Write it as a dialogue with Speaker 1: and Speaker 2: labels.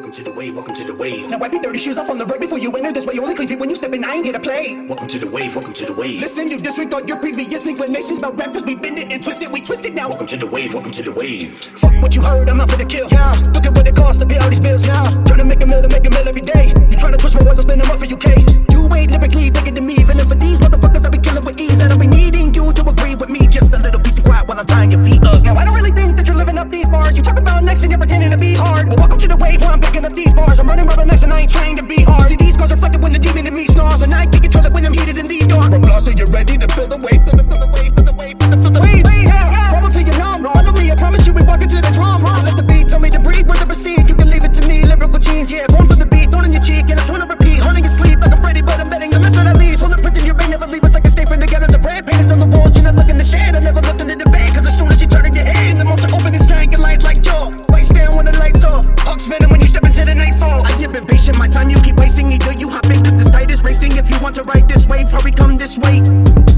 Speaker 1: Welcome to the wave, welcome to the wave.
Speaker 2: Now wipe your dirty shoes off on the road before you enter this way. Only clean feet when you step in, I ain't here to play.
Speaker 1: Welcome to the wave, welcome to the wave.
Speaker 2: Listen, you disregard your previous inclinations about rap, cause we bend it and twist it, we twist it now.
Speaker 1: Welcome to the wave, welcome to the wave.
Speaker 2: Fuck what you heard, I'm out for the kill. Yeah, look at what it costs to pay all these bills. Yeah, trying to make a meal every day. You trying to twist my words, I'll spend them up for UK. You ain't lyrically bigger than me, even if for these motherfuckers I be killing with ease. And I'll be needing you to agree with me. Just a little piece of quiet while I'm tying your feet up. Now I don't really think that you're living up these bars. You talk about next and you're pretending to be hard. Well, welcome to the wave where I'm picking up these bars. I'm running rubber next and I ain't trying to be hard. See, these scars reflected when the demon in me snarls, and I can't control it when I'm heated in the dark. From lost, so you're ready to feel the wave, feel the wave, feel the wave, feel the wave. Yeah, bubble till you're numb. Follow me, I promise you we walk into the drum. I let the beat tell me to breathe, where to proceed. You can leave it to me, lyrical genes. Yeah, born for the beat, thrown in your cheek, and I just wanna repeat. Haunting your sleep like a Freddy, but I'm betting the method I leave. Full of printing your brain, never leave us like a stay from together. It's a brand painted on the walls. You're not looking to shade. I never looked into the bag, cause as soon as you turn in your head, the monster open his giant lights like jaw. Lights down when the lights off. Hawks venom when you step into the nightfall. I have been patient, my time you keep wasting. Either you hop into this tightest racing. If you want to ride this wave, hurry come this way.